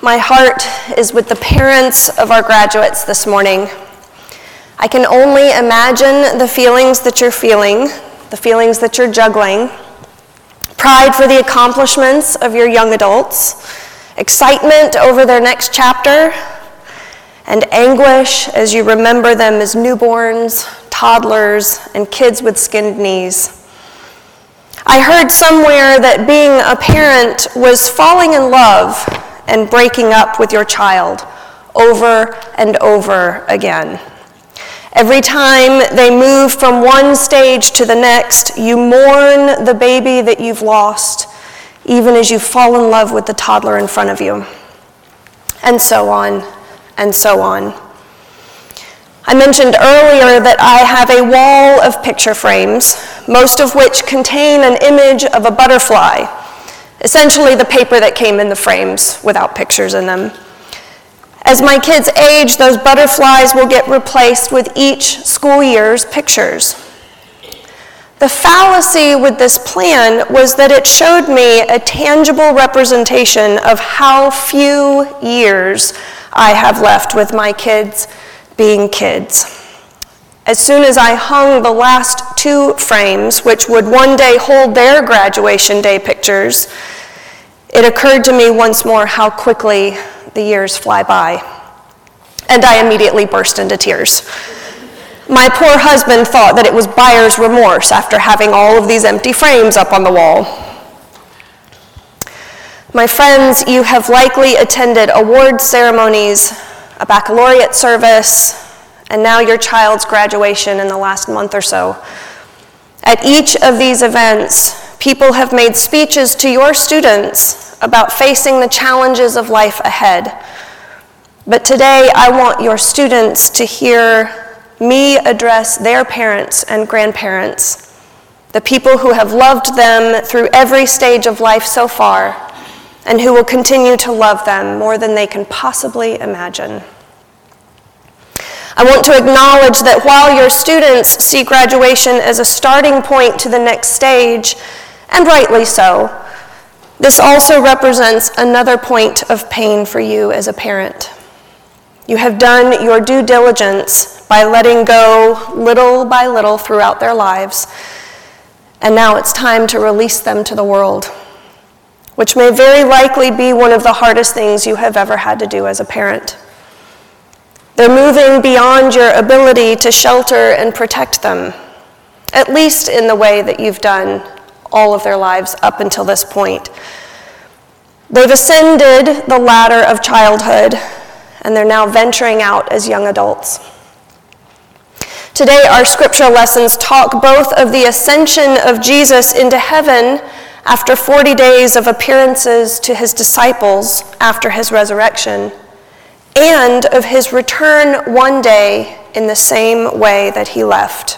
My heart is with the parents of our graduates this morning. I can only imagine the feelings that you're feeling, the feelings that you're juggling. Pride for the accomplishments of your young adults, excitement over their next chapter, and anguish as you remember them as newborns, toddlers, and kids with skinned knees. I heard somewhere that being a parent was falling in love and breaking up with your child over and over again. Every time they move from one stage to the next, you mourn the baby that you've lost, even as you fall in love with the toddler in front of you. And so on, and so on. I mentioned earlier that I have a wall of picture frames, most of which contain an image of a butterfly, essentially the paper that came in the frames without pictures in them. As my kids age, those butterflies will get replaced with each school year's pictures. The fallacy with this plan was that it showed me a tangible representation of how few years I have left with my kids being kids. As soon as I hung the last 2 frames, which would one day hold their graduation day pictures, it occurred to me once more how quickly the years fly by. And I immediately burst into tears. My poor husband thought that it was buyer's remorse after having all of these empty frames up on the wall. My friends, you have likely attended award ceremonies, a baccalaureate service, and now your child's graduation in the last month or so. At each of these events, people have made speeches to your students about facing the challenges of life ahead. But today, I want your students to hear me address their parents and grandparents, the people who have loved them through every stage of life so far, and who will continue to love them more than they can possibly imagine. I want to acknowledge that while your students see graduation as a starting point to the next stage, and rightly so, this also represents another point of pain for you as a parent. You have done your due diligence by letting go little by little throughout their lives, and now it's time to release them to the world, which may very likely be one of the hardest things you have ever had to do as a parent. They're moving beyond your ability to shelter and protect them, at least in the way that you've done all of their lives up until this point. They've ascended the ladder of childhood, and they're now venturing out as young adults. Today, our scripture lessons talk both of the ascension of Jesus into heaven after 40 days of appearances to his disciples after his resurrection, and of his return one day in the same way that he left.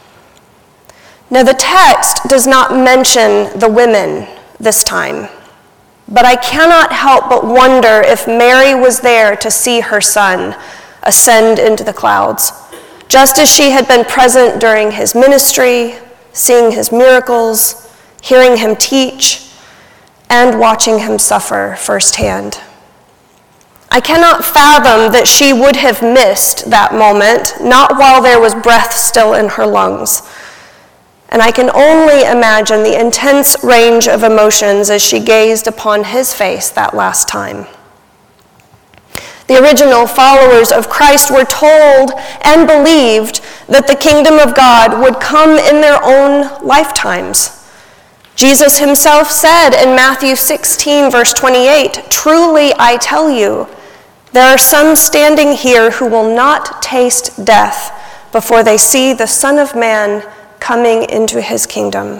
Now, the text does not mention the women this time, but I cannot help but wonder if Mary was there to see her son ascend into the clouds, just as she had been present during his ministry, seeing his miracles, hearing him teach, and watching him suffer firsthand. I cannot fathom that she would have missed that moment, not while there was breath still in her lungs. And I can only imagine the intense range of emotions as she gazed upon his face that last time. The original followers of Christ were told and believed that the kingdom of God would come in their own lifetimes. Jesus himself said in Matthew 16, verse 28, "Truly I tell you, there are some standing here who will not taste death before they see the Son of Man coming into his kingdom."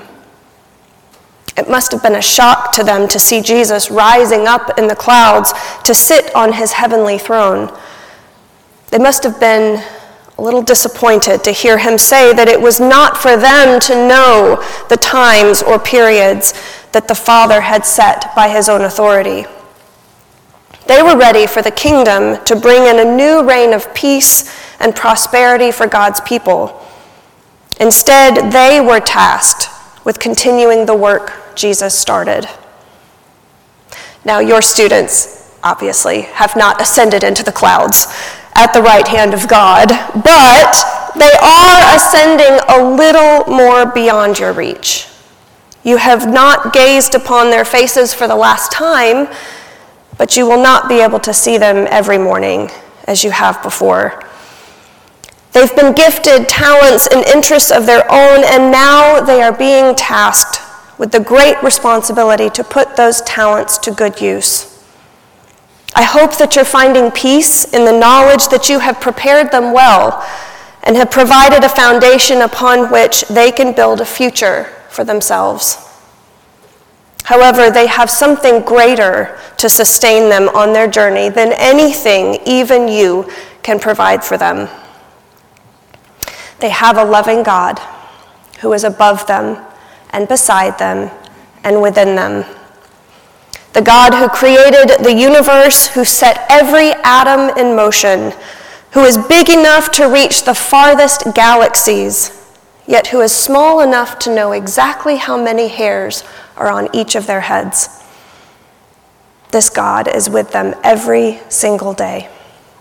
It must have been a shock to them to see Jesus rising up in the clouds to sit on his heavenly throne. They must have been a little disappointed to hear him say that it was not for them to know the times or periods that the Father had set by his own authority. They were ready for the kingdom to bring in a new reign of peace and prosperity for God's people. Instead, they were tasked with continuing the work Jesus started. Now, your students, obviously, have not ascended into the clouds at the right hand of God, but they are ascending a little more beyond your reach. You have not gazed upon their faces for the last time, but you will not be able to see them every morning as you have before. They've been gifted talents and interests of their own, and now they are being tasked with the great responsibility to put those talents to good use. I hope that you're finding peace in the knowledge that you have prepared them well and have provided a foundation upon which they can build a future for themselves. However, they have something greater to sustain them on their journey than anything even you can provide for them. They have a loving God who is above them and beside them and within them. The God who created the universe, who set every atom in motion, who is big enough to reach the farthest galaxies, yet who is small enough to know exactly how many hairs are on each of their heads. This God is with them every single day.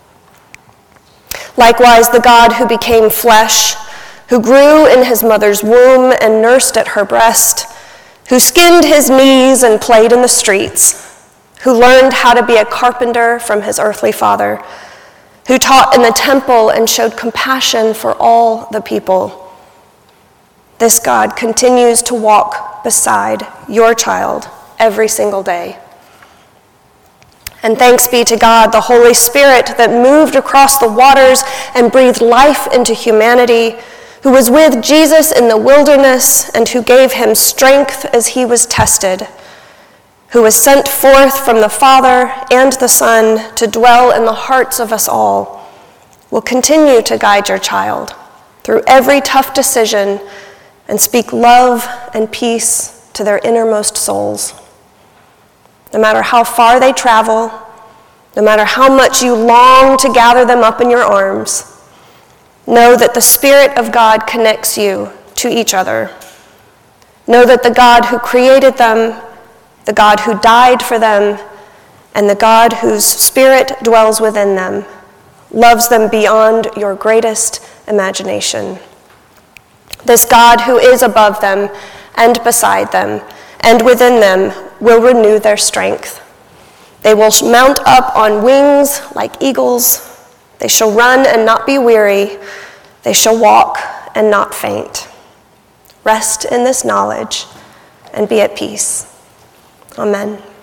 Likewise, the God who became flesh, who grew in his mother's womb and nursed at her breast, who skinned his knees and played in the streets, who learned how to be a carpenter from his earthly father, who taught in the temple and showed compassion for all the people. This God continues to walk beside your child every single day. And thanks be to God, the Holy Spirit that moved across the waters and breathed life into humanity, who was with Jesus in the wilderness and who gave him strength as he was tested, who was sent forth from the Father and the Son to dwell in the hearts of us all, will continue to guide your child through every tough decision and speak love and peace to their innermost souls. No matter how far they travel, no matter how much you long to gather them up in your arms, know that the Spirit of God connects you to each other. Know that the God who created them, the God who died for them, and the God whose Spirit dwells within them, loves them beyond your greatest imagination. This God who is above them and beside them and within them will renew their strength. They will mount up on wings like eagles. They shall run and not be weary. They shall walk and not faint. Rest in this knowledge and be at peace. Amen.